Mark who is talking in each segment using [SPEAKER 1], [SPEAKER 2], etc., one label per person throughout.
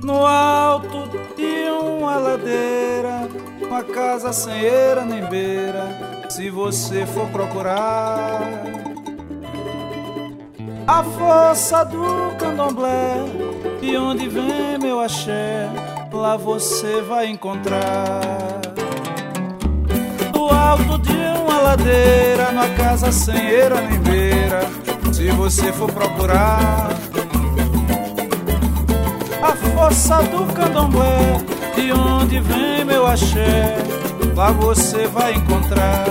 [SPEAKER 1] no alto de uma ladeira, uma casa sem eira nem beira, se você for procurar a força do candomblé, de onde vem meu axé, lá você vai encontrar. Do alto de uma ladeira, numa casa sem eira nem beira, se você for procurar a força do candomblé, de onde vem meu axé, lá você vai encontrar.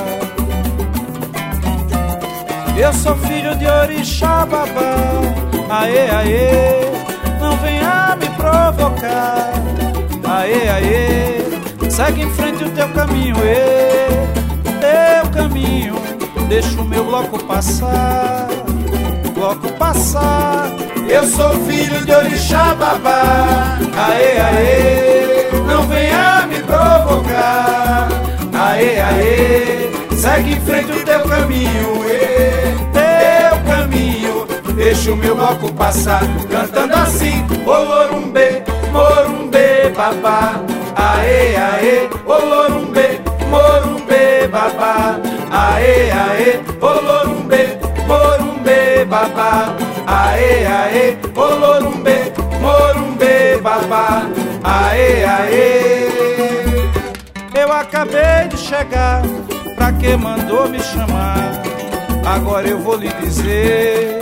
[SPEAKER 1] Eu sou filho de Orixá Babá, aê, aê, não venha me provocar, aê, aê, segue em frente o teu caminho, teu caminho, deixa o meu bloco passar, bloco passar.
[SPEAKER 2] Eu sou filho de Orixá Babá, aê, aê, não venha me provocar, aê, aê, segue em frente o teu caminho, teu caminho, deixa o meu bloco passar, cantando assim, Olorumbê, Morumbê, Babá, aê, aê, Olorumbê, Morumbê, Babá, aê, aê, Olorumbê, Morumbê, Babá, aê, aê, Olorumbê, Morumbê, Babá, aê, aê.
[SPEAKER 1] Eu acabei de chegar, pra que mandou me chamar? Agora eu vou lhe dizer,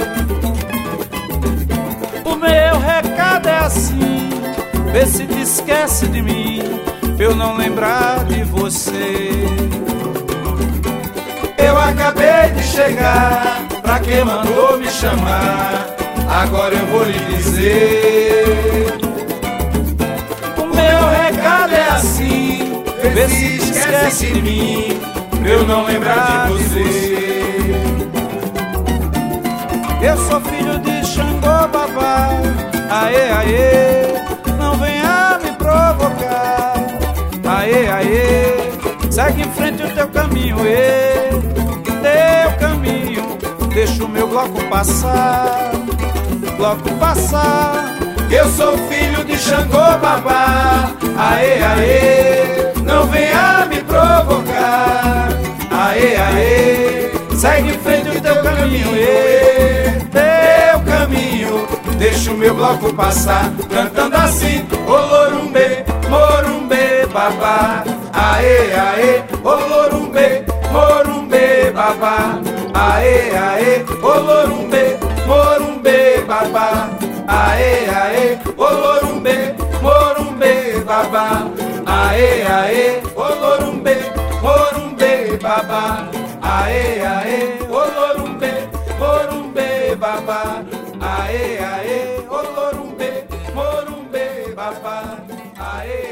[SPEAKER 1] o meu recado é assim, vê se te esquece de mim, pra eu não lembrar de você.
[SPEAKER 2] Eu acabei de chegar, pra que mandou me chamar? Agora eu vou lhe dizer,
[SPEAKER 1] o meu recado é assim, vê se te esquece de mim,
[SPEAKER 2] pra eu não lembrar de você.
[SPEAKER 1] Eu sou filho de Xangô Babá, aê, aê, não venha me provocar, aê, aê, segue em frente o teu caminho, teu caminho, deixa o meu bloco passar, bloco passar.
[SPEAKER 2] Eu sou filho de Xangô Babá, aê, aê, não venha me provocar, aê, aê, segue em frente o teu caminho, teu caminho, deixa o meu bloco passar, cantando assim, Olorumbê, Morumbê, Babá, aê, aê, Olorumbê, Morumbê, Babá, aê, aê, Olorumbê, Morumbê, Babá, aê, aê, Olorumbê, Morumbê, Babá, aê, aê, Olorumbê, Morumbê, Babá, aê, aê, Olorumbê, Morumbê, Babá, aê, aê, Olorumbê, Morumbê, Babá, aê.